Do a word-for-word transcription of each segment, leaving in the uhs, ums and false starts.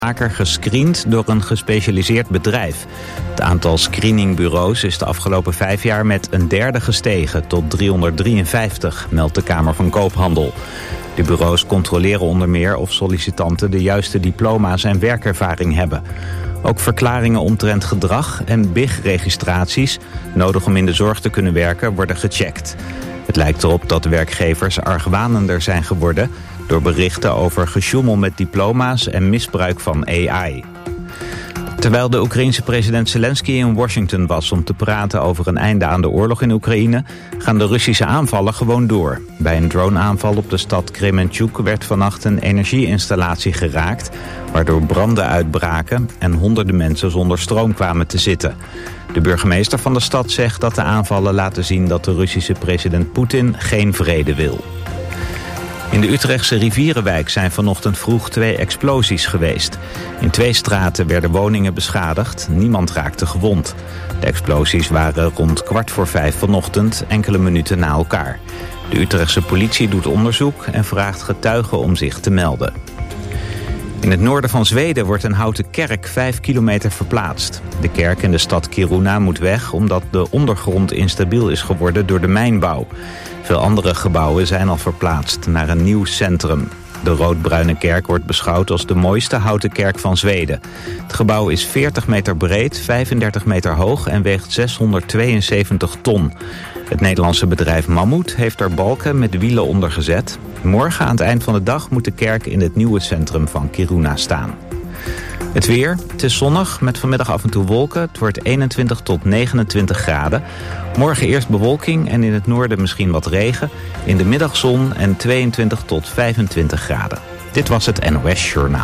vaker gescreend door een gespecialiseerd bedrijf. Het aantal screeningbureaus is de afgelopen vijf jaar met een derde gestegen tot driehonderddrieënvijftig, meldt de Kamer van Koophandel. De bureaus controleren onder meer of sollicitanten de juiste diploma's en werkervaring hebben. Ook verklaringen omtrent gedrag en B I G-registraties, nodig om in de zorg te kunnen werken, worden gecheckt. Het lijkt erop dat werkgevers argwanender zijn geworden door berichten over gesjoemel met diploma's en misbruik van A I. Terwijl de Oekraïense president Zelensky in Washington was om te praten over een einde aan de oorlog in Oekraïne, gaan de Russische aanvallen gewoon door. Bij een droneaanval op de stad Kremenchuk werd vannacht een energieinstallatie geraakt, waardoor branden uitbraken en honderden mensen zonder stroom kwamen te zitten. De burgemeester van de stad zegt dat de aanvallen laten zien dat de Russische president Poetin geen vrede wil. In de Utrechtse Rivierenwijk zijn vanochtend vroeg twee explosies geweest. In twee straten werden woningen beschadigd, niemand raakte gewond. De explosies waren rond kwart voor vijf vanochtend, enkele minuten na elkaar. De Utrechtse politie doet onderzoek en vraagt getuigen om zich te melden. In het noorden van Zweden wordt een houten kerk vijf kilometer verplaatst. De kerk in de stad Kiruna moet weg omdat de ondergrond instabiel is geworden door de mijnbouw. Veel andere gebouwen zijn al verplaatst naar een nieuw centrum. De roodbruine kerk wordt beschouwd als de mooiste houten kerk van Zweden. Het gebouw is veertig meter breed, vijfendertig meter hoog en weegt zeshonderdtweeënzeventig ton. Het Nederlandse bedrijf Mammoet heeft er balken met wielen onder gezet. Morgen aan het eind van de dag moet de kerk in het nieuwe centrum van Kiruna staan. Het weer, het is zonnig met vanmiddag af en toe wolken. Het wordt eenentwintig tot negenentwintig graden. Morgen eerst bewolking en in het noorden misschien wat regen. In de middag zon en tweeëntwintig tot vijfentwintig graden. Dit was het N O S Journaal.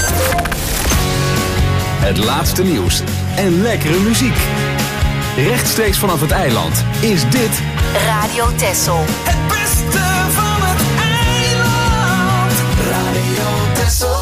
Het laatste nieuws en lekkere muziek. Rechtstreeks vanaf het eiland is dit Radio Texel. Het beste van het eiland. Radio Texel.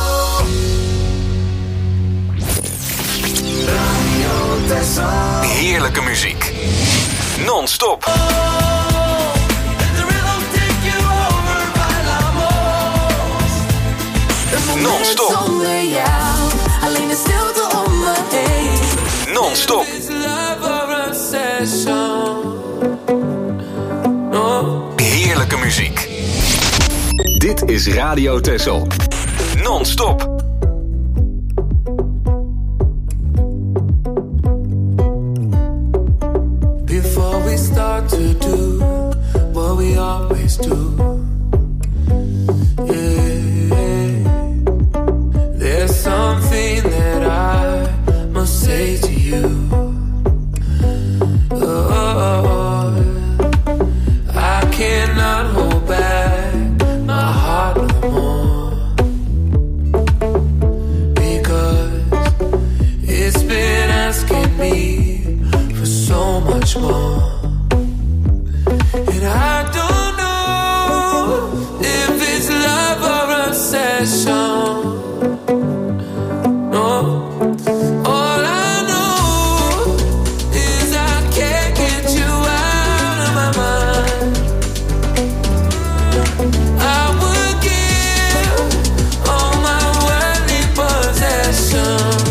Radio Texel. heerlijke muziek. Non-stop. Oh, let the rhythm take you over bij Lamos. Non-stop. Zonder jou, alleen de stilte om me heen. Non-stop. Heerlijke muziek. Dit is Radio Texel. Non-stop. Before we start to do what we always do, yeah, there's something that I must say to you. Oh, I cannot hold back my heart no more, because it's been asking me for so much more. And I don't know if it's love or obsession. No. All I know is I can't get you out of my mind. I would give all my worldly possessions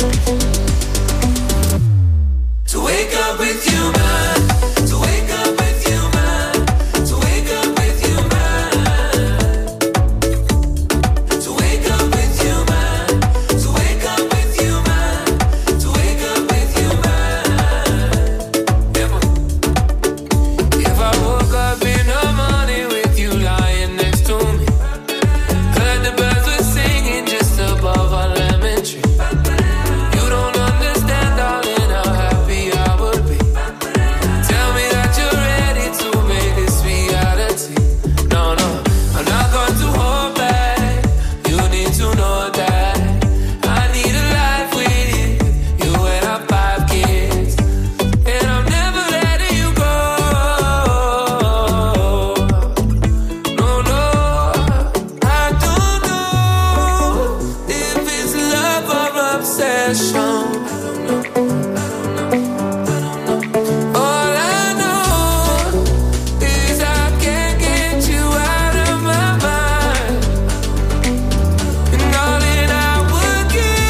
to wake up with you, man. To wake up with you, man. To wake up with you, man. To wake up with you, man. To wake up with you, man. To wake up with you, man. If, if I woke up in the morning with you lying next to me, heard the birds were singing just above our lemon tree. You don't understand, darling, how happy I would be. Tell me that you're ready to make this reality. No, no, I'm not going to hold back. You need to know that I need a life with you. You and I five kids, and I'm never letting you go. No, no, I don't know if it's love or obsession. All I know is I can't get you out of my mind. And darling, I would give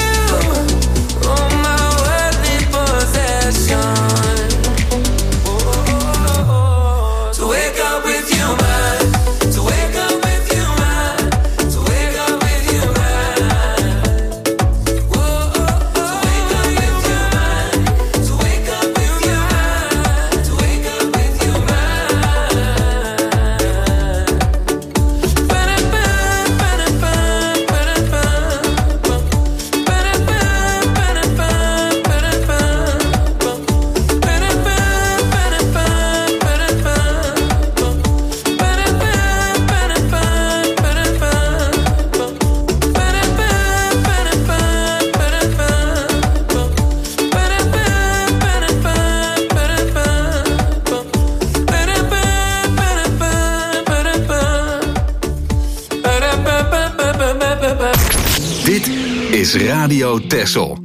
is Radio Texel.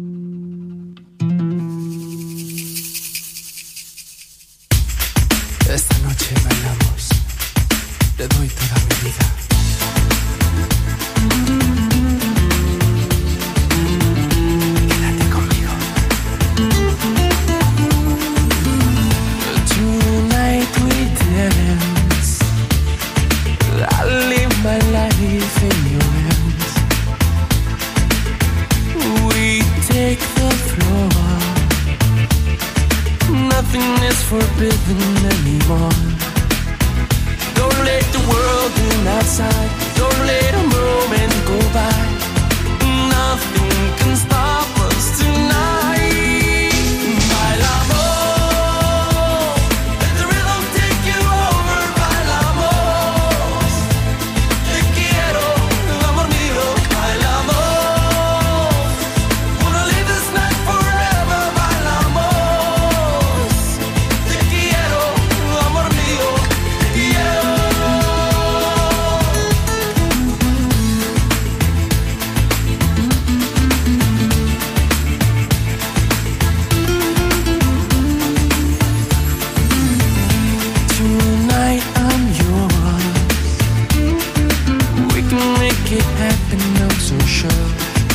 Esta noche bailamos, te doy toda mi vida. Quédate conmigo. Tonight we dance. I live my life in your hands. We take the floor. Nothing is forbidden anymore. Don't let the world in outside. Don't let a moment go by. Nothing can stop us tonight. Bailamos, let the rhythm take you over. Bailamos, te quiero, amor mío. Bailamos, wanna live this night forever. Bailamos, te quiero, amor mío. Yeah. Tonight I'm yours. We can make it happen, I'm so sure.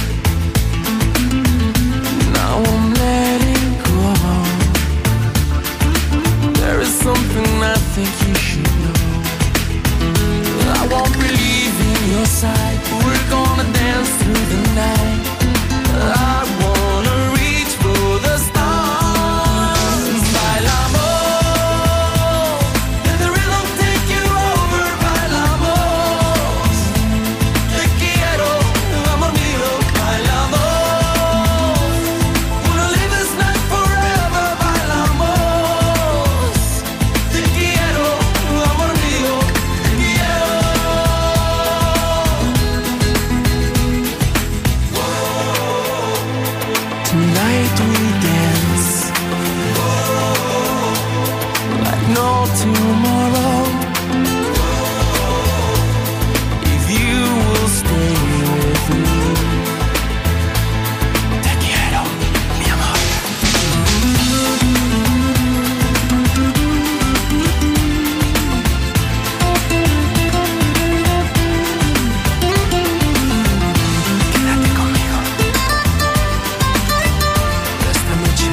Now I'm letting go. There is something I think you should know. I won't believe in your side. We're gonna dance through the night. I wanna reach for the stars. Bailamos, let the rhythm take you over. Bailamos, te quiero, amor mío. Bailamos, wanna live this night forever. Bailamos, te quiero, amor mío. Yeah. Tonight we dance like no tomorrow. If you will stay with me, te quiero, mi amor. Quédate conmigo. Esta noche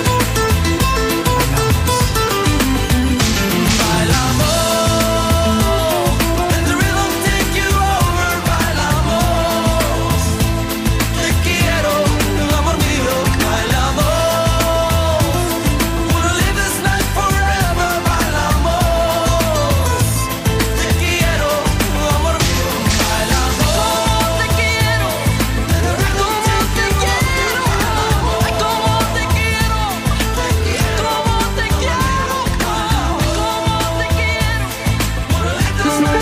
bailamos. Bailamos, let the rhythm take you over. Bailamos, te quiero, amor mío. Bailamos, wanna live this night forever. Bailamos, te quiero, amor mío. Bailamos, te quiero, let the rhythm take you over. Ay, cómo te quiero, cómo te quiero, cómo te quiero. Wanna live this night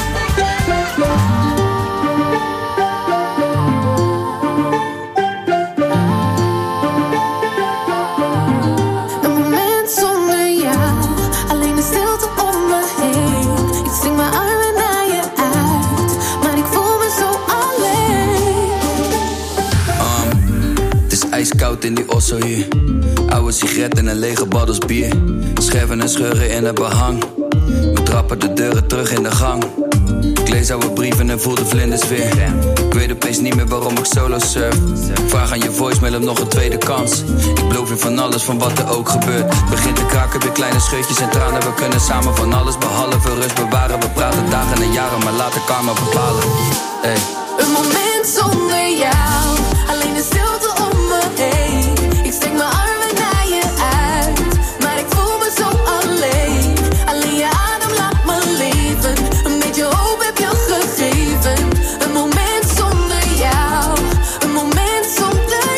Een moment zonder jou, alleen de stilte om me heen. Ik zing mijn armen naar je uit, maar ik voel me zo alleen. Het is ijskoud in die osso hier. Oude sigaret en een lege baddels bier. Scherven en scheuren in het behang. We trappen de deuren terug in de gang. Ik lees oude brieven en voel de vlinders weer. Ik weet opeens niet meer waarom ik solo surf. Vraag aan je voicemail om nog een tweede kans. Ik beloof je van alles, van wat er ook gebeurt. Begint te kraken, weer kleine scheutjes en tranen. We kunnen samen van alles behalve rust bewaren. We praten dagen en jaren, maar laten karma bepalen. Hey. Een moment zonder jou, alleen de stilte om me heen. Ik steek mijn armen naar je uit, maar ik voel me zo alleen. Alleen je adem laat me leven, een beetje hoop heb je gegeven. Een moment zonder jou, een moment zonder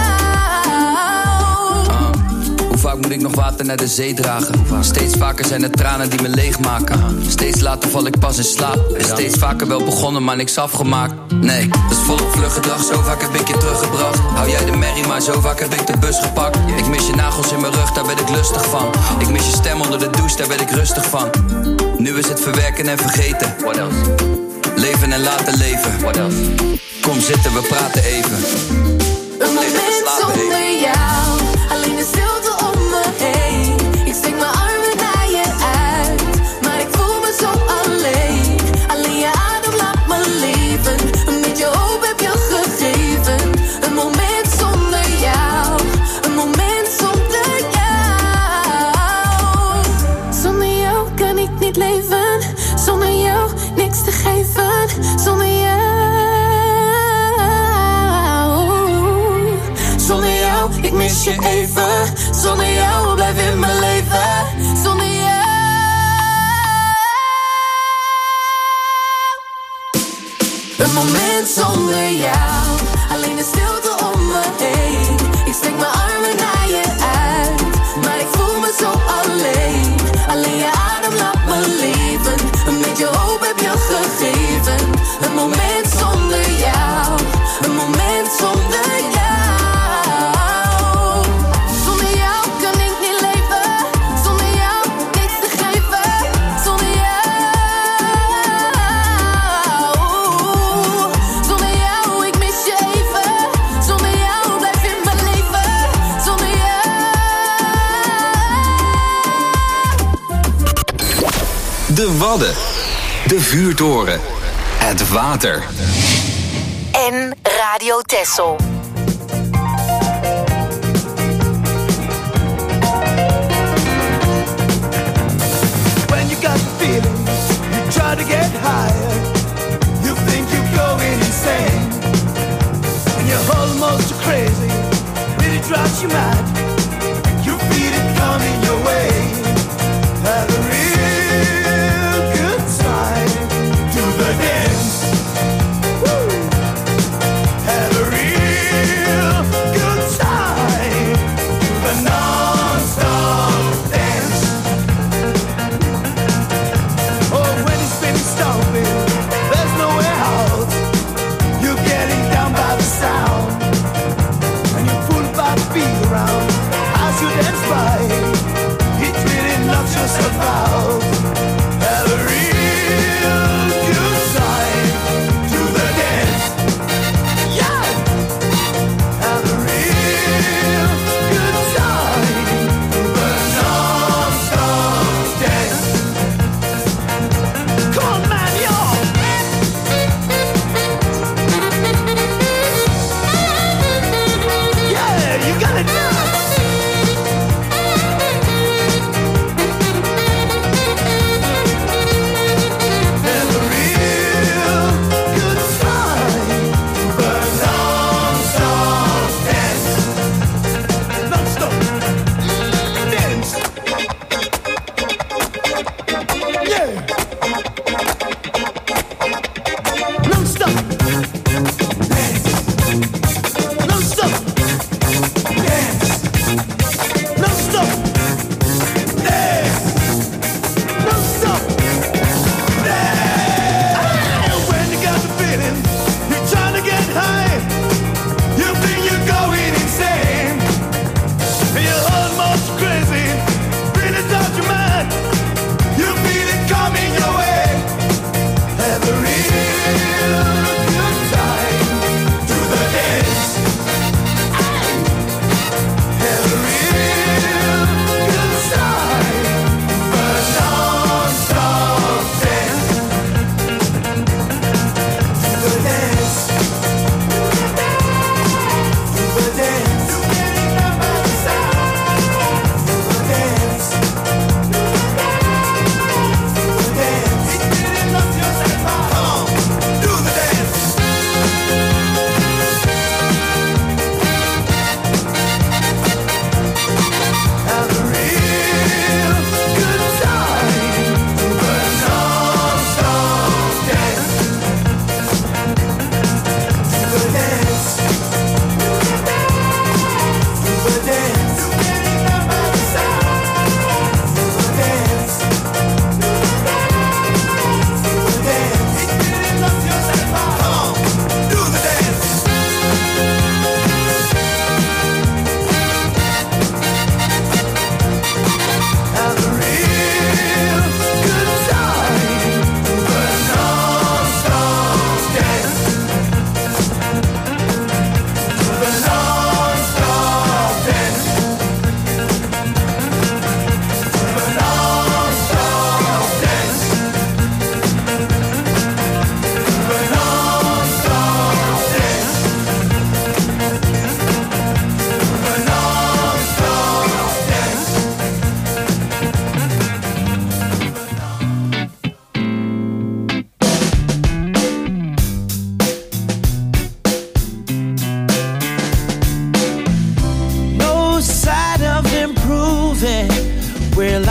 jou. Uh, hoe vaak moet ik nog water naar de zee dragen? Steeds vaker zijn het tranen die me leegmaken. Steeds later val ik pas in slaap. En steeds vaker wel begonnen, maar niks afgemaakt. Nee, dat is volop vlug gedrag. Zo vaak heb ik je teruggebracht. Hou jij de merrie, maar zo vaak heb ik de bus gepakt. Ik mis je nagels in mijn rug, daar ben ik lustig van. Ik mis je stem onder de douche, daar ben ik rustig van. Nu is het verwerken en vergeten. What else? Leven en laten leven. What else? Kom zitten, we praten even. Een moment zonder jou, alleen de stilte om me heen. Ik steek mijn armen naar je uit, maar ik voel me zo alleen. Alleen je adem laat me leven, een beetje hoop heb je gegeven. Een moment zonder jou, een moment zonder jou. Zonder jou kan ik niet leven, zonder jou niks te geven. Zonder jou, zonder jou, ik mis je even. Zonder jou blijf in mijn leven. Zonder jou. Een moment zonder jou, alleen de stilte om me heen. Ik strek mijn armen naar je uit, maar ik voel me zo alleen. Alleen je adem laat me leven, een beetje hoop heb je gegeven. Een moment zonder jou, een moment zonder jou. Zonder jou kan ik niet leven, zonder jou niks te geven. Zonder jou, zonder jou, ik mis je even. Zonder jou blijf in mijn leven. Zonder jou. De Wadden. De Vuurtoren. Het water. En Radio Texel. When you got the feeling, you try to get higher. You think you're going insane, and you're almost crazy. Really drives you mad. You feel it coming your way. Have a real good time. Do the dance. Woo. Have a real good time. Do the non-stop dance. Oh, when it's been stomping, there's nowhere out. You're getting down by the sound, and you're pulled by the beat around.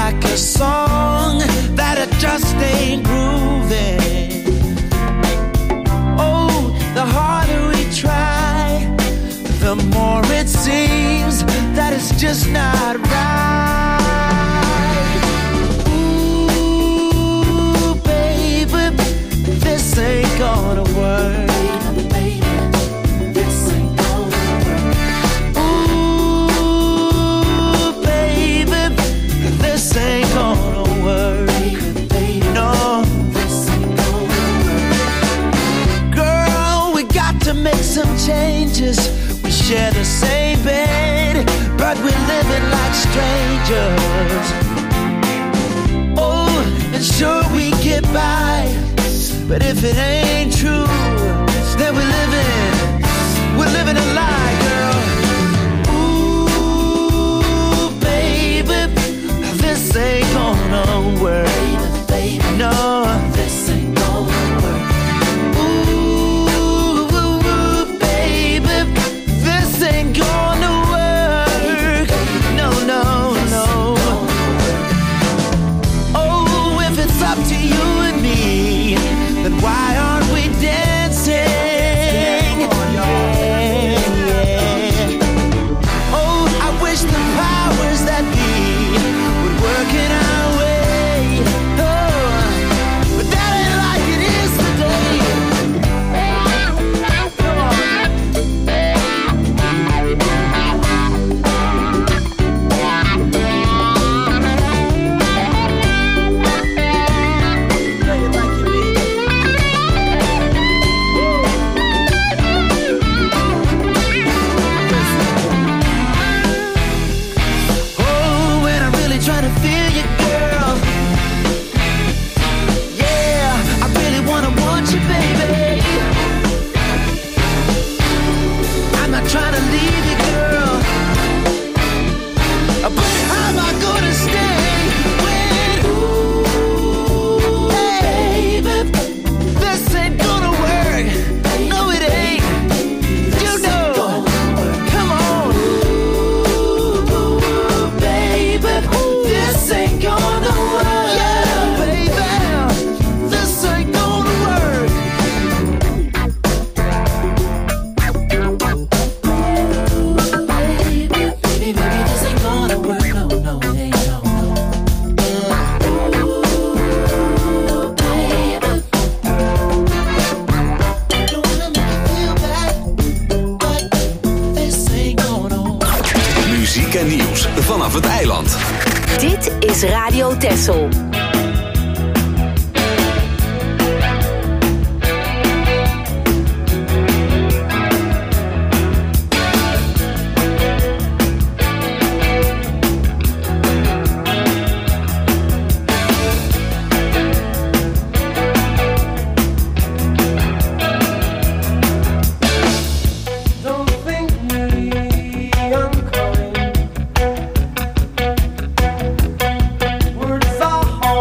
like a song that it just ain't grooving. Oh, the harder we try, the more it seems that it's just not right. Ooh, baby, this ain't gonna work. Ain't gonna work. No, this ain't gonna work. Girl, we got to make some changes. We share the same bed, but we're living like strangers. Oh, and sure we get by, but if it ain't true, then we're living, we're living a lie, girl. This ain't gonna work, baby, baby. No, this ain't gonna work. Ooh, baby, this ain't gonna work. No, no, no. Oh, if it's up to you and me, then why aren't we dancing? Yeah, yeah. Oh, I wish the powers that be working our way, oh, but that ain't like it is today. Come on. Play it like you mean it. Oh, when I'm really trying to feel you, girl. Yeah, I really wanna want you, baby. I'm not trying to leave you, girl, but how am I gonna stay when, ooh, baby, this ain't gonna work. No, it ain't. You know, come on, ooh, baby, this ain't gonna work. Yeah, baby, this ain't gonna work. Baby, baby, baby, this ain't gonna work. No, no, it ain't. No, no. Ooh, baby, don't wanna make you feel bad, but this ain't gonna work. Muziek en nieuws vanaf het eiland. Dit is Radio Texel. Don't think me, I'm coming. Words are hard.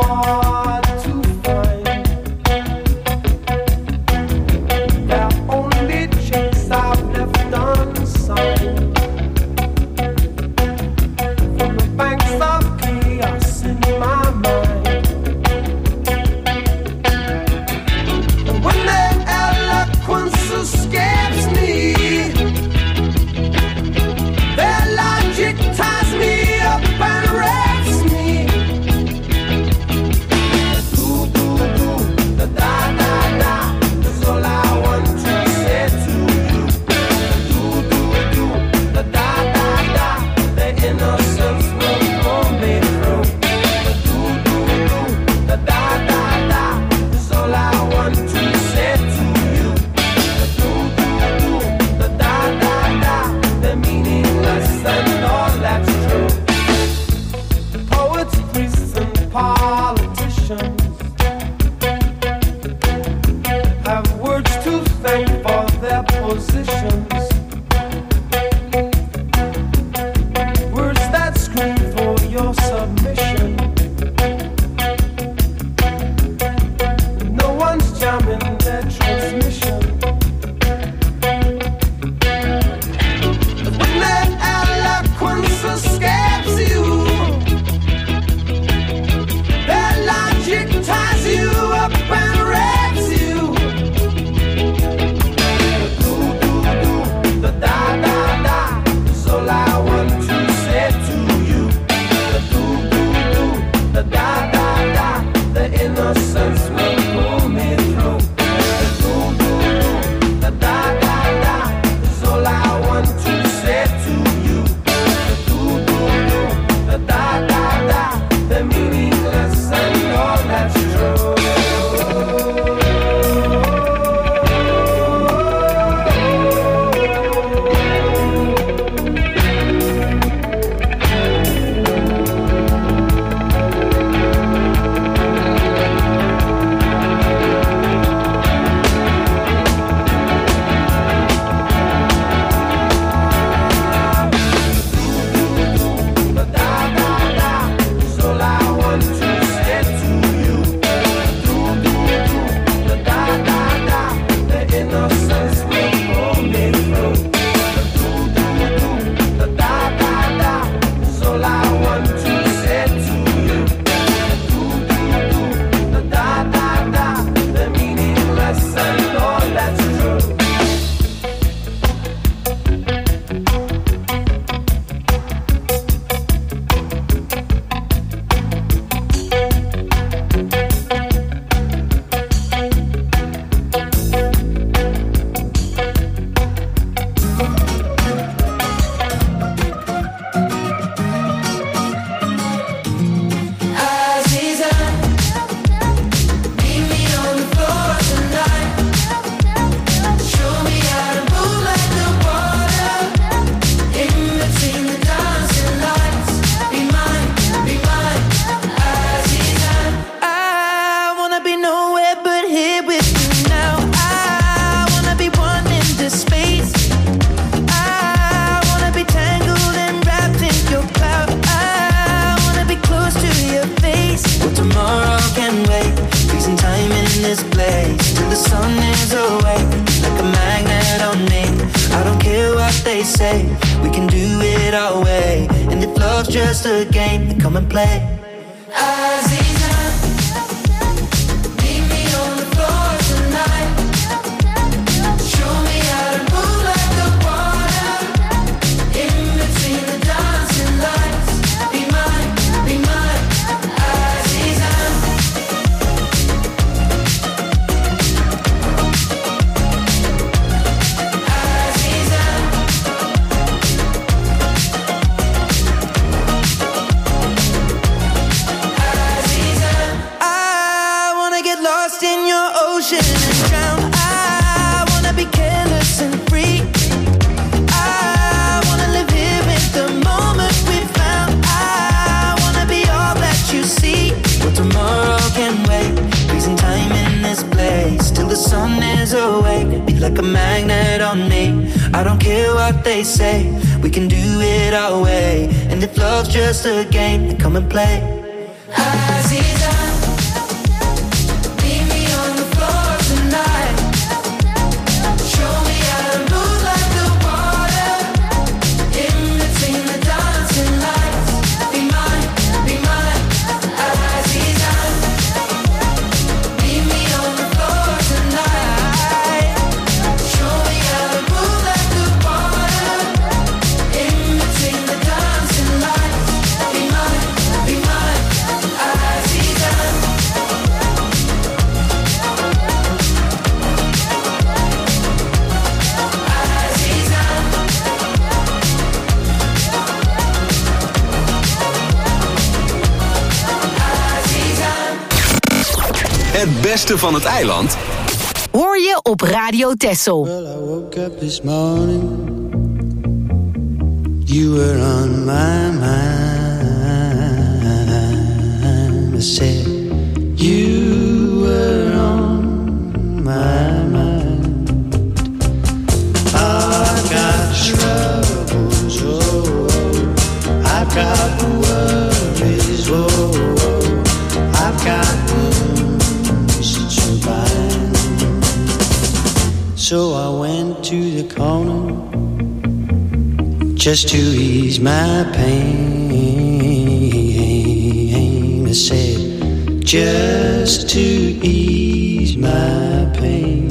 they say. We can do it our way. And if love's just a game, then come and play. Aziza, meet me on the floor tonight. Show me how to move like the water. In between the dancing lights. Be mine, be mine, Aziza. Aziza. I wanna get lost in your ocean and drown. I wanna be careless and free. I wanna live here with the moment we found. I wanna be all that you see. Well, tomorrow can wait. Freezing time in this place till the sun is awake. Be like a magnet on me. I don't care what they say. We can do it our way. And if love's just a game, then come and play. Aziza, meet me on the floor tonight. Show me how to move like the water. In between the dancing lights. Be mine, be mine, Aziza. Meet me on the floor tonight. Show me how to move like the water. In between the dancing lights. Be mine, be mine, Aziza. Aziza. Aziza. Het beste van het eiland Hoor je op Radio Texel. Well, I woke up this morning. You were on my mind. I said, you were on my mind. I've got troubles, oh, I've got worries, oh, I've got wounds to bind. So I went to the corner just to ease my pain. I said, just to ease my pain.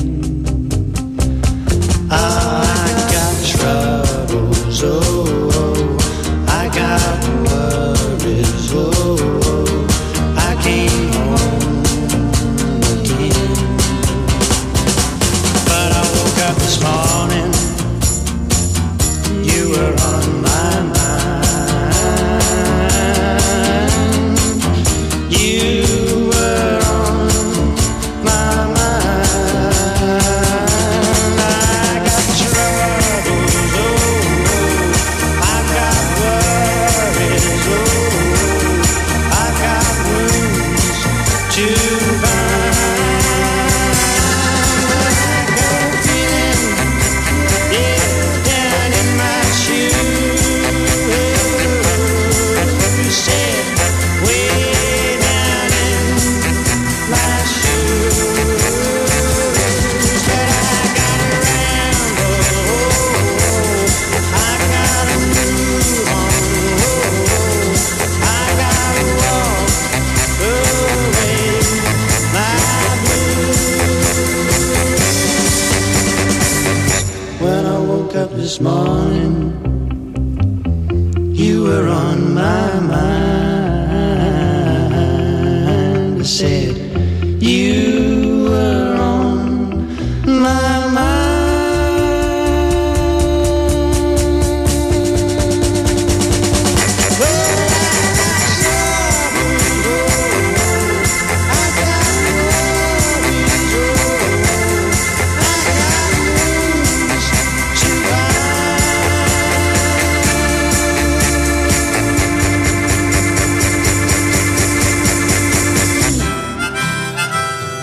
I got troubles, oh, I got worries, oh, I came home again. But I woke up this morning, you were on my mind. You were on my mind. I got troubles, oh, I got worries, oh, I got wounds to bind. I got a feeling, yeah, down in my shoes. You said, way down in my shoes. But I got around, oh, I gotta move on, oh, I gotta walk away my blues. When I woke up this morning, you were on my mind. I said, you were on my mind. Well, I got troubles, oh, I got worries, oh, I got wounds to bind.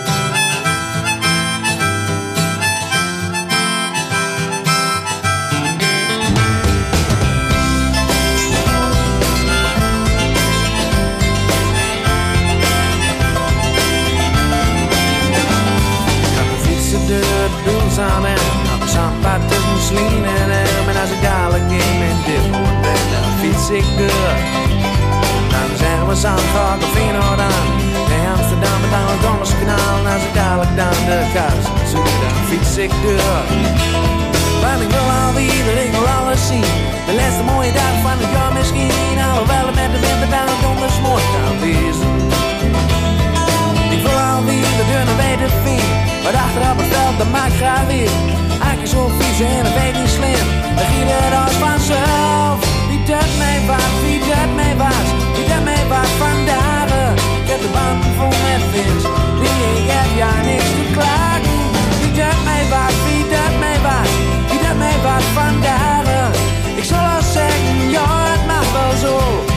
ik deur. Dan zeggen we samen, ga ik of Feyenoord aan. Bij Amsterdam met aan het Dommerse kanaal. En als ik dadelijk dan de kast zoek, dan fiets ik deur. Want ik wil alweer, ik wil alles zien. De laatste mooie dag van het jaar misschien. Alhoewel het met de winter dan het donders mooi kan wezen. Ik wil alweer de deur naar weten vind. Maar achteraf het veld, dat maakt graag weer. Eigenlijk zo vies en dat weet niet slim. Dan giet het als vanzelf. Wie dat mij was, wie dat mij was. Wie dat mij was vandaag. Ik heb de band vol met vis. Die ik heb ja niks te klagen. Wie dat mij was, wie dat mij was. Wie dat mij was vandaag. Ik zal al zeggen, ja het mag wel zo.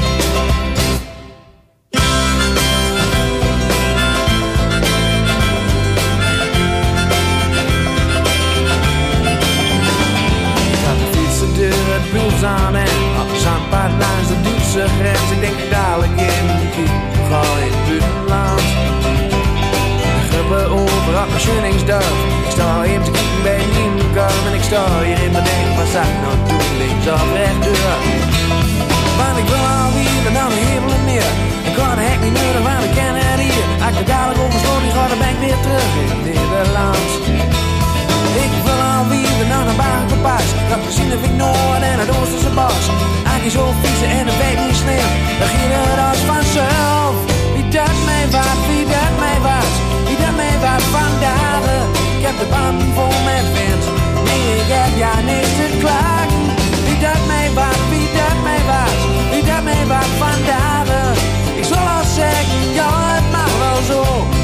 Het pils aan en op de zandpad langs de Duitse grens. Ik denk dadelijk in de kiep, ga in het buitenland. De gruppen over op mijn Schöningsdorf. Ik sta even te kijken bij een Nieuwkom. En ik sta hier in mijn denk, wat zou ik nou doen, links of rechtdoor. Want ik wil alweer naar de hemel en meer. Ik kan de hek niet nodig, want ik ken het hier. Als ik dadelijk over sloot, die ga, dan ben ik weer terug in Nederland. Ik wil alweer naar een bagenkompas. Dat gezien heb ik Noord en het Oosterse bos. Eigenlijk zo vies en het weet niet slim. Dan ging het als vanzelf. Wie dat mij was, wie dat mij was. Wie dat mij was vandaag. Ik heb de band vol met wind. Nee, ik heb ja niks te klagen. Wie dat mij was, wie dat mij was. Wie dat mij was vandaag. Ik zal al zeggen, ja het mag wel zo.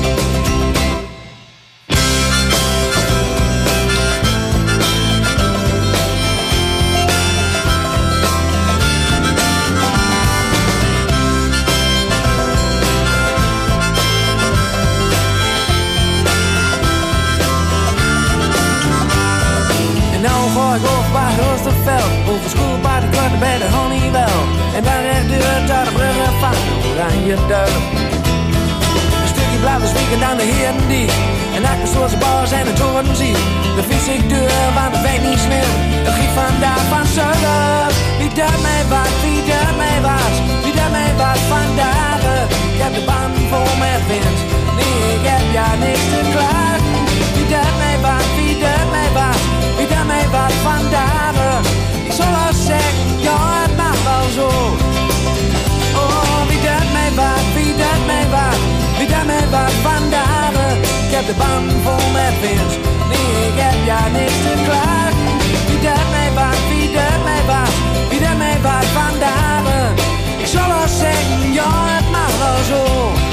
Over schoolpaard, ik word bij de Honeywell. En dan rechtdoor tot de bruggen van Oranje Duil. Een stukje blauwe spieken dan de heren die. En ik bestoor zijn bars en de toren zie. De fiets ik deur, want het weet niet slim. Het giet vandaag van zuiden. Wie dat mij was, wie dat mij was. Wie dat mij was vandaag. Ik heb de band vol met wind. Nee, ik heb ja niks te klagen. Wie dat mij was, wie dat mij was. Wie dat mij was vandaag. Ik zal al zeggen, ja het mag wel zo. Oh, wie dat mij was, wie dat mij was. Wie dat mij was vandaag. Ik heb de band vol met wind. Nee, ik heb ja niks te klagen. Wie dat mij was, wie dat mij was. Wie dat mij was vandaag. Ik zal al zeggen, ja het mag wel zo.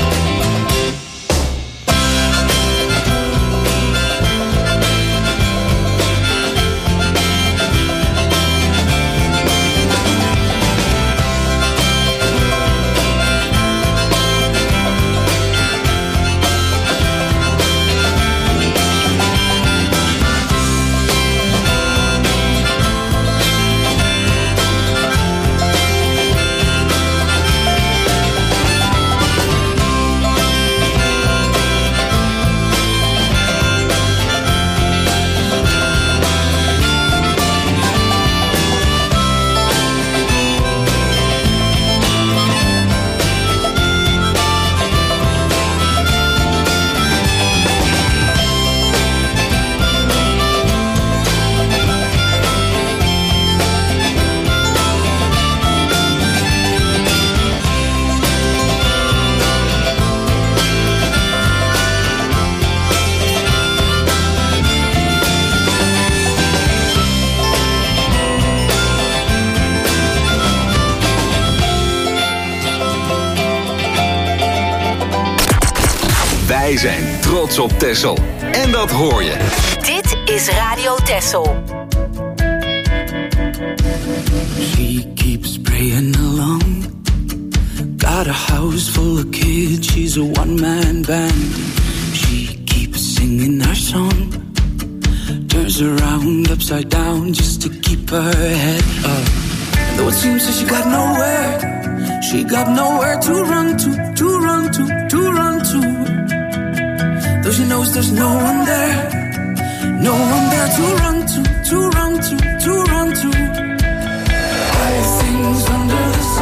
Wij zijn trots op Texel. En dat hoor je. Dit is Radio Texel. She keeps praying along. Got a house full of kids. She's a one-man band. She keeps singing our song. Turns around upside down just to keep her head up. And though it seems that she got nowhere, she got nowhere to run to, to run to, to run to. Though she knows there's no one there, no one there to run to, to run to, to run to. All things under the sun.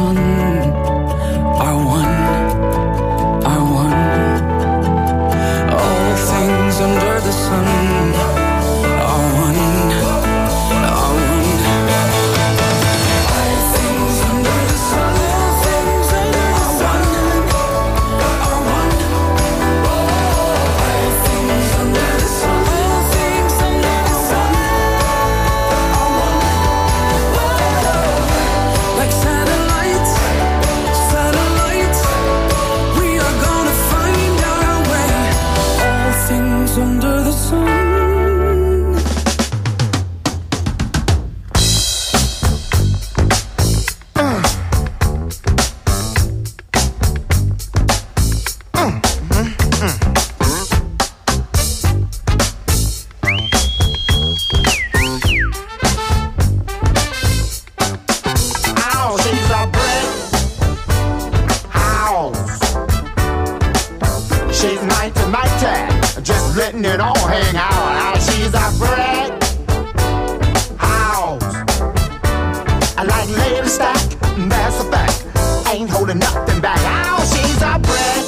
sun are one, are one. All things under the sun are one, are one. All things under the sun, all things under the sun are one. All things under the sun, all things under the sun are one. Like satellites, satellites, we are gonna find our way. All things under the sun. Ow, she's a brick house. She's mighty, mighty, just letting it all hang out. Ow, she's a brick house. I like lady stack, that's a fact. Ain't holding nothing back. Ow, she's a brick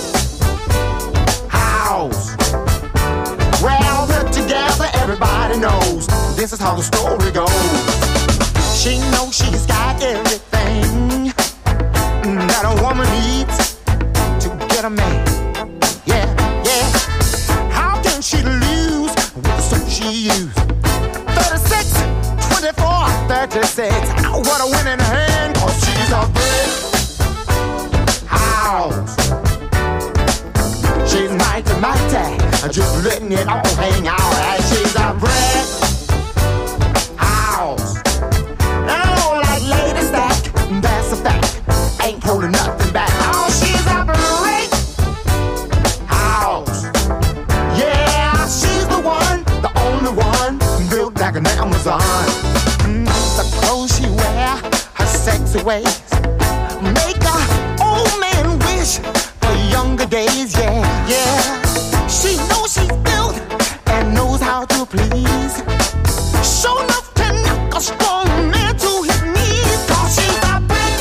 house. Well, put together, everybody knows this is how the story goes. She knows she's got everything that a woman needs to get a man. Yeah, yeah. How can she lose with the suit she used? thirty-six, twenty-four, thirty-six. Ow, what a winning hand, cause she's a brick house. She's mighty, mighty, just letting it all hang out. And she's a brick house. Oh, like lady stack, that's a fact. Ain't holding nothing back. Oh, she's a brick house. Yeah, she's the one, the only one, built like an Amazon. Mm, the clothes she wear, her sexy ways, make a old man wish for younger days. Yeah, yeah. She knows she's built and knows how to please. Show enough to knock a strong man to his knees. Cause she's a brick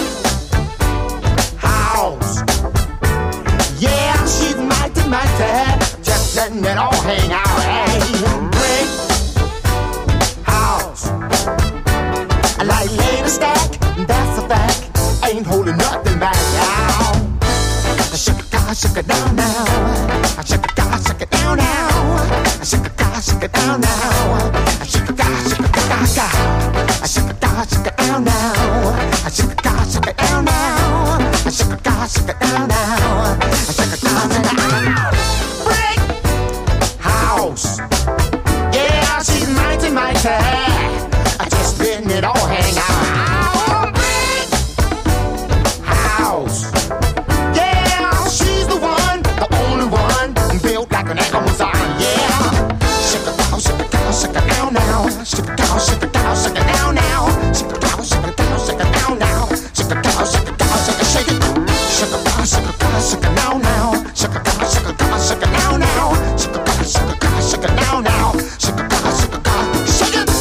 house. Yeah, she's mighty, mighty, just letting it all hang out. Hey, brick house. I like lady stack, that's a fact. Ain't holding nothing back. Ow. Shake it, God, shake it down now. Shake it, God, shake it down now. Shake it, God, shake it down now. Shake it, God, shake it down now. Shake it, God, shake it down now. Shake it, God, shake it down now. Shake it, God, shake it down now. Shake it, God, shake it down now. Brick house. Yeah, she's mighty, mighty, just letting it all hang out. Oh, brick house. Yeah, she's the one, the only one, built like an Amazon. Yeah, shake it down, shake it down, shake it down now. Shake it down, shake it down, shake it down now. Shake it down, shake it down, shake it down now. Shake it down, shake it down, shake it, shake it. Shake it down, shake it down, shake it down now. Shake it down, shake it down, shake it down now. Shake it down, shake it down, shake it down now. Shake it down, shake it down, shake it.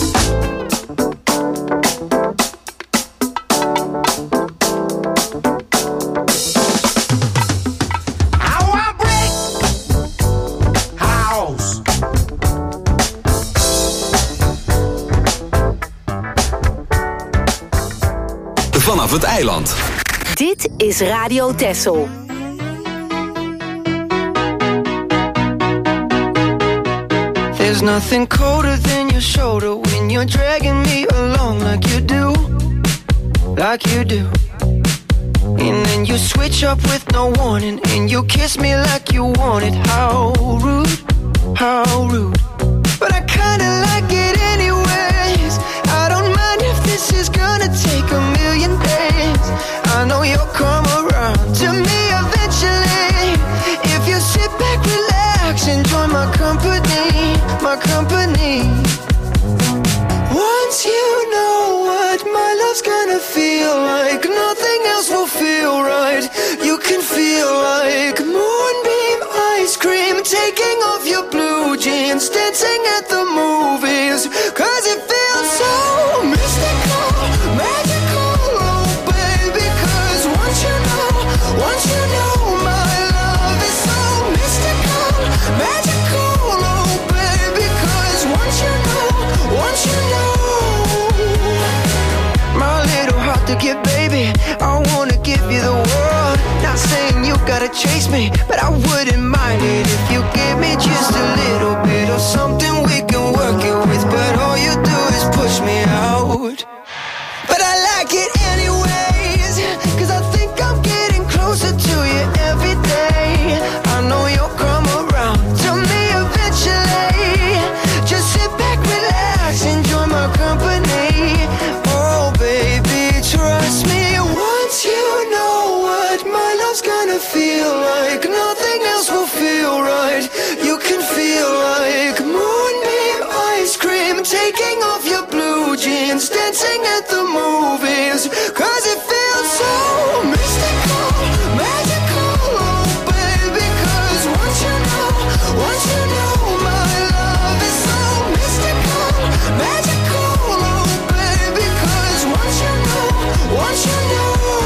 Our brick house. Vanaf het eiland. Dit is Radio Texel. There's nothing colder than your shoulder when you're dragging me along like you do, like you do. And then you switch up with no warning and you kiss me like you want it. How rude, how rude. But I kinda like it anyways. I don't mind if this is gonna take a million days. I know you'll come around to me eventually. If you sit back, relax, enjoy my company, my company. Once you know what my love's gonna feel like, nothing else will feel right. You can feel like moonbeam ice cream, taking off your blue jeans, dancing at the movies. Cause it feels so mystical, magical, oh baby. Cause gotta chase me, but I wouldn't mind it if you give me just a little bit of something we can work it with. But all you do is push me out. But I like it anyways, cause I think I'm getting closer to you every day. I know you'll come around to me eventually. Just sit back, relax, enjoy my company. Oh baby, trust me, once you know what my love's gonna feel like, nothing else will feel right. You can feel like moonbeam ice cream, taking off your blue jeans, dancing at the movies, cause it feels so mystical, magical, oh baby. Cause once you know, once you know my love is so mystical, magical, oh baby. Cause once you know, once you know.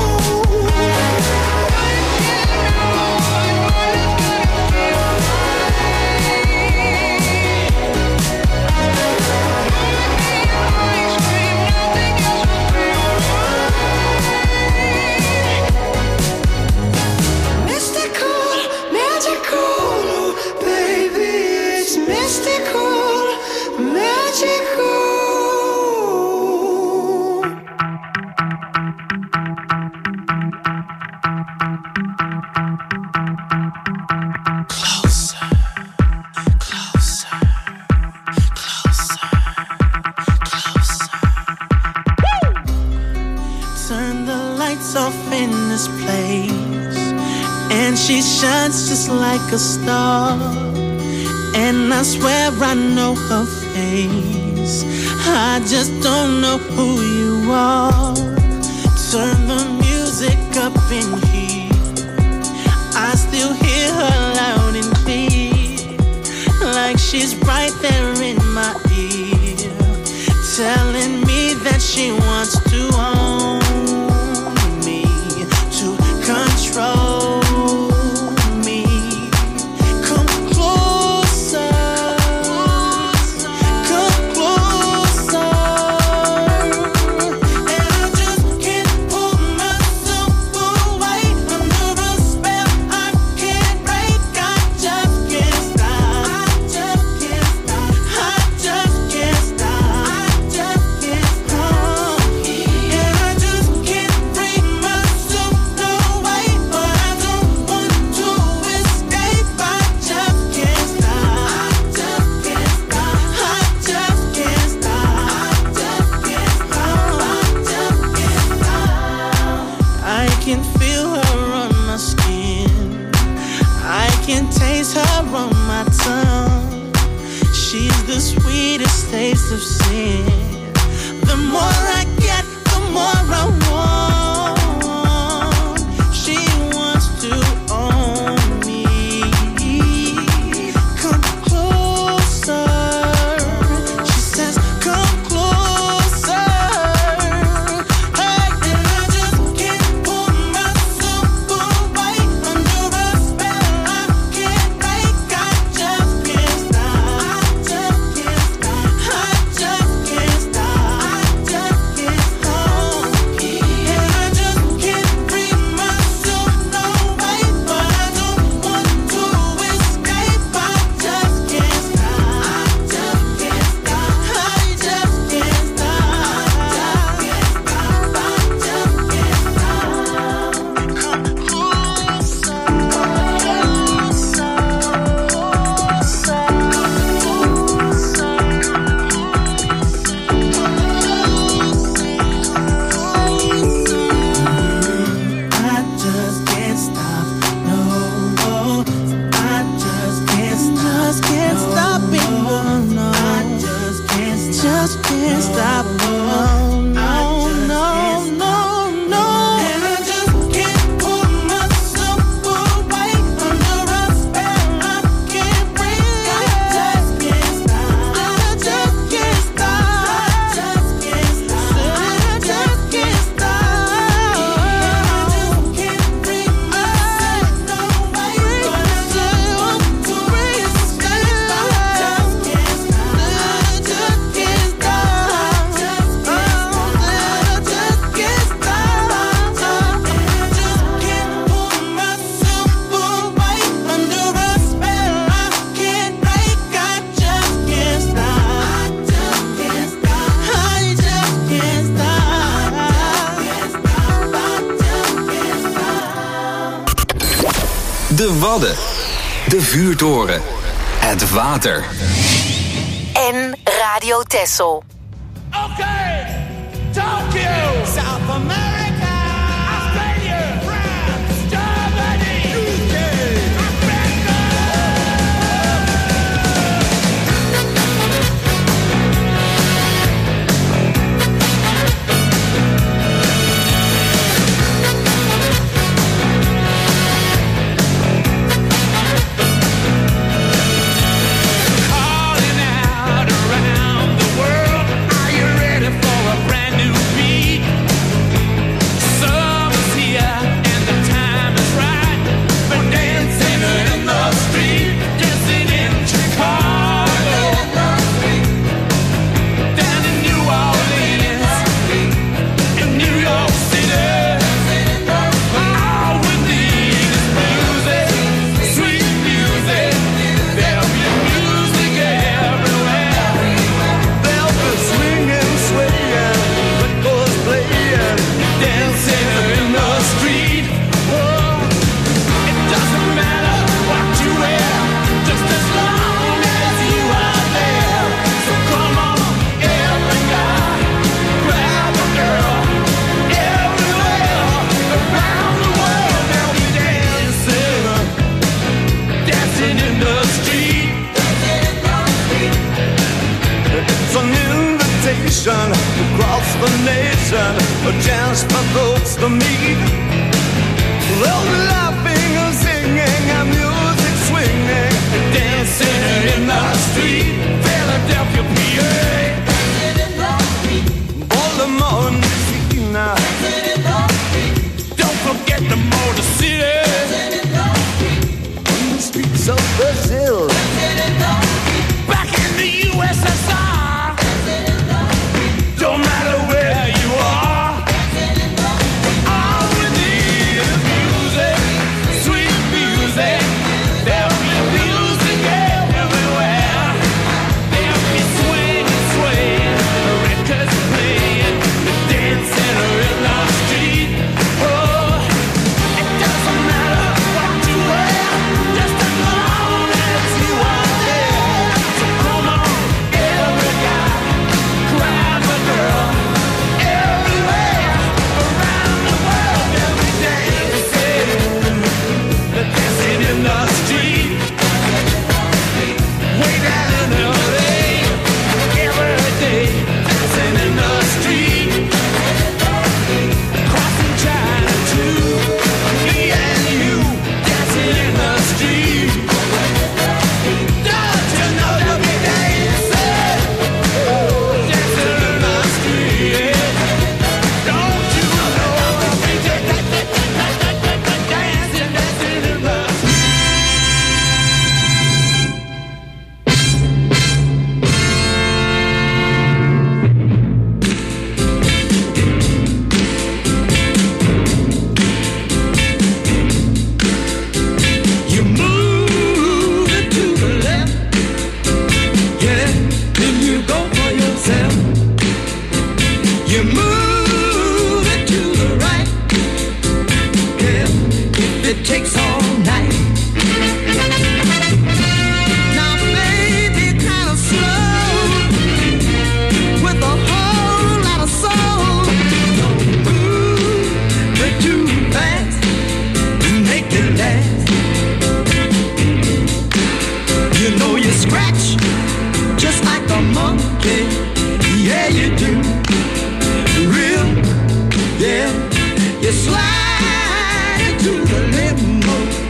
She shines just like a star, and I swear I know her face. I just don't know who you are. Turn the music up in here, I still hear her loud and clear, like she's right there in my ear, telling me that she wants to own me, to control. Taste of sin. The more I get, the more I want. She wants to own me. Come closer. She says, come closer. Hey, and I just can't pull myself away under a spell I can't break. I just can't stop. I just can't stop. I just can't stop. I just can't De Wadden. De vuurtoren. Het water. En Radio Texel. Okay, Tokyo, South America, Australia, France, Germany, U K, Africa. Calling out around the world, are you ready for a brand new beat? Summer's here and the time is right for dancing in the street, dancing in Chicago, down in New Orleans, in New York City. All we need is music, sweet music. There'll be music everywhere. There'll be swinging, swaying, records playing, dancing in the street. Oh, it doesn't matter what you wear, just as long as you are there. So come on, every guy, grab a girl. Everywhere around the world, they'll be dancing, dancing in the street. It's an invitation across the nation, a chance for folks to meet. They'll be laughing and singing and music swinging, dancing in the street. Philadelphia, P A, Baltimore, Messina. Don't forget the Motor City, on the streets of Brazil, back in the U S S R. Don't matter where you are, all we need is music, sweet music. There'll be music everywhere. There'll be swinging, swaying, records playing, dancing in the street. Oh, it doesn't matter what you wear, just as long as you are there. So come on, every guy, grab a girl. Everywhere around the world, they'll be dancing, dancing in the street. Way down in L A, every day, dancing in the street. Crossing China too, me and you, dancing in the street. Don't you know they'll be dancing, dancing in the street? Don't you know they'll be dancing, dancing in the street? You move it to the left, yeah, then you go for yourself. You move it to the right, yeah, if it takes all night. Now baby, kind of slow, with a whole lot of soul. Don't move it too fast, make it last. You know you scratch just like a monkey, yeah you do. Real, yeah, you slide into the limbo.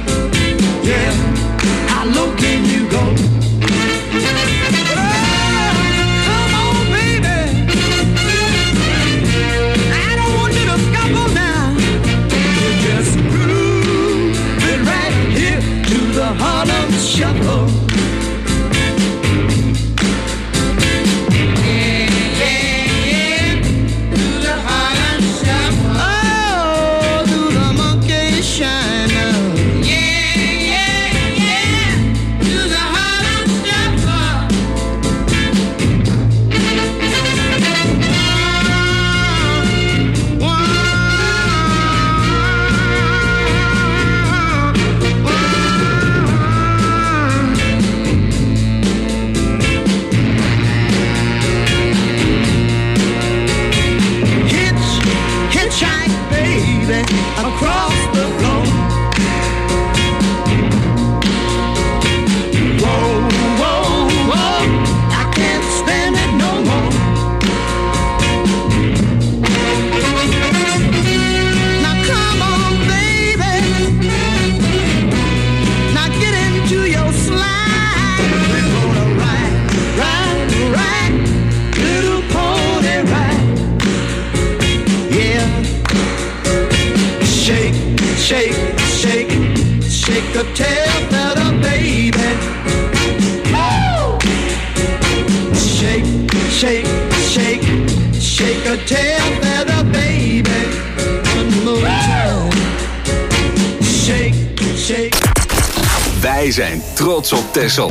shake, shake, shake the tail feather, baby. Woo! Shake, shake, shake, shake a tail feather, baby. One more time. Shake, shake. Wij zijn trots op Texel.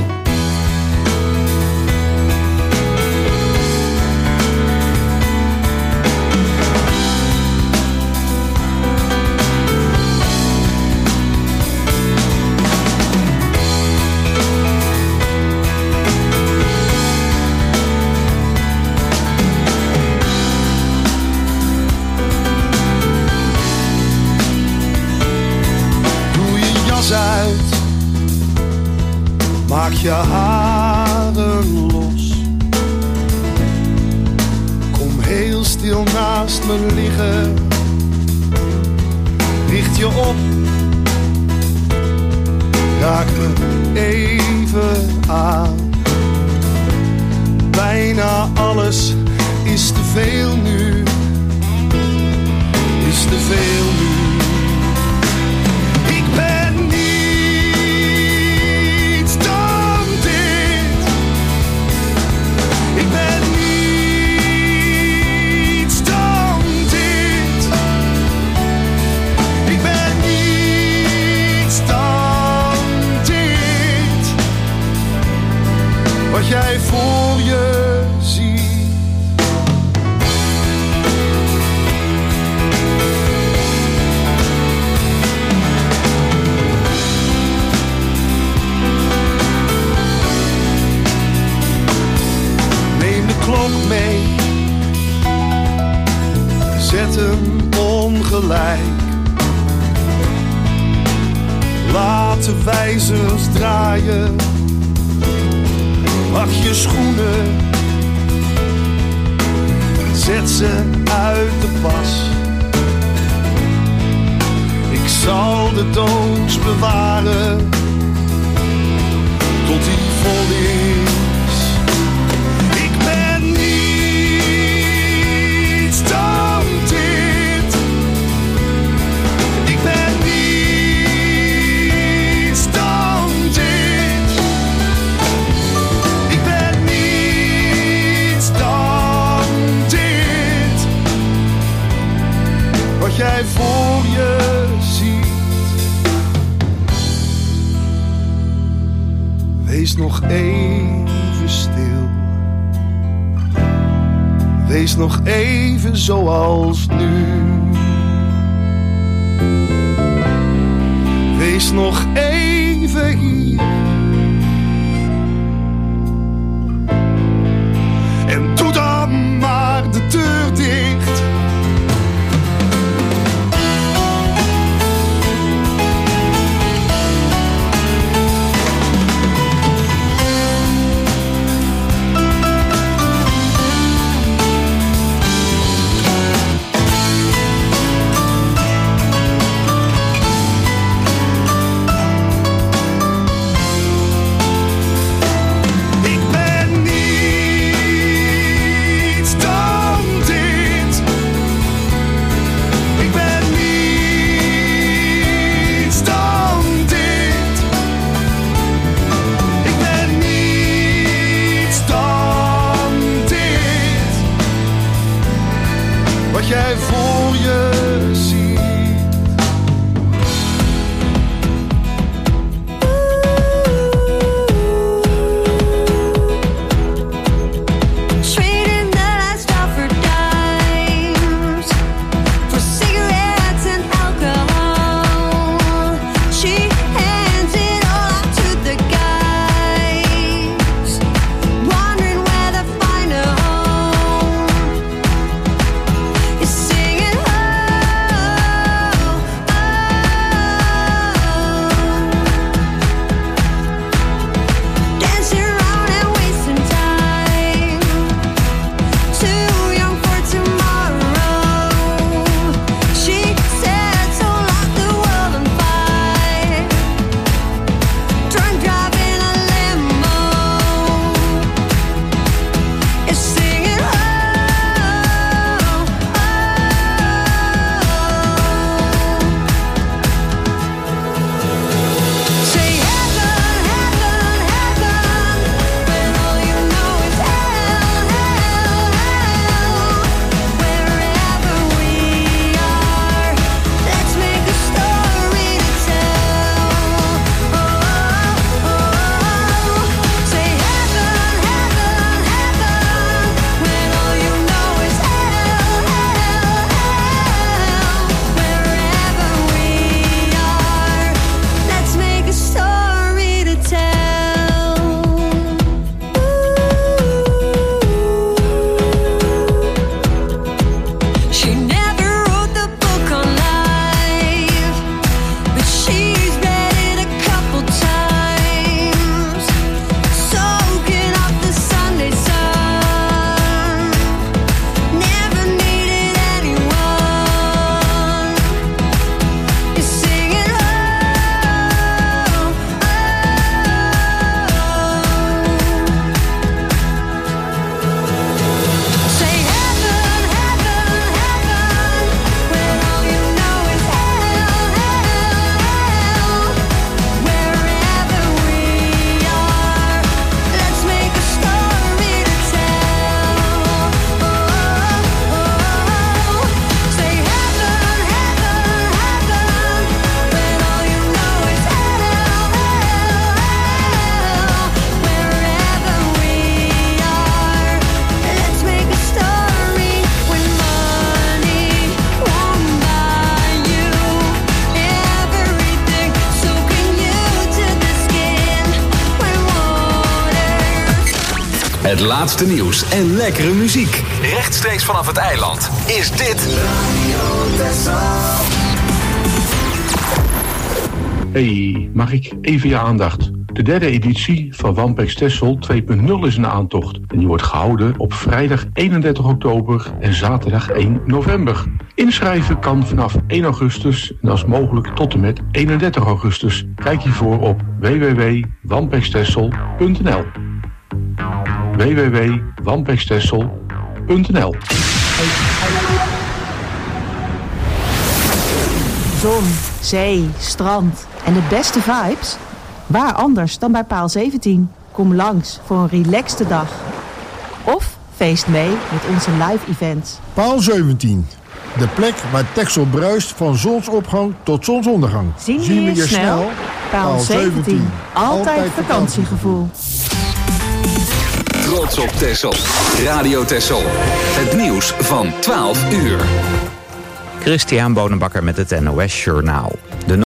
Maak je haren los. Kom heel stil naast me liggen. Richt je op. Raak me even aan. Bijna alles is te veel nu. Is te veel nu. Ik ben Ik ben niets dan dit. Ik ben niets dan dit. Wat jij voor je ziet. Klok mee, zet hem ongelijk. Laat de wijzers draaien. Wacht je schoenen, zet ze uit de pas. Ik zal de doos bewaren tot die vol is. Dan dit. Ik ben niets dan dit. Ik ben niets dan dit. Wat jij voor je ziet. Wees nog even stil. Wees nog even zoals nu. Wees nog even hier. En doe dan maar de deur dicht. Het laatste nieuws en lekkere muziek. Rechtstreeks vanaf het eiland is dit Radio Texel. Hey, mag ik even je aandacht? De derde editie van Wampex Texel twee punt nul is in aantocht. En die wordt gehouden op vrijdag eenendertig oktober en zaterdag één november. Inschrijven kan vanaf één augustus en als mogelijk tot en met eenendertig augustus. Kijk hiervoor op w w w punt wampex texel punt n l. w w w punt wampex texel punt n l. Zon, zee, strand en de beste vibes? Waar anders dan bij Paal zeventien? Kom langs voor een relaxte dag. Of feest mee met onze live events. Paal zeventien. De plek waar Texel bruist van zonsopgang tot zonsondergang. Zien we je, je snel? snel? Paal zeventien. Altijd, Altijd vakantiegevoel. Trots op Texel. Radio Texel. Het nieuws van twaalf uur. Christian Bonenbakker met het N O S Journaal.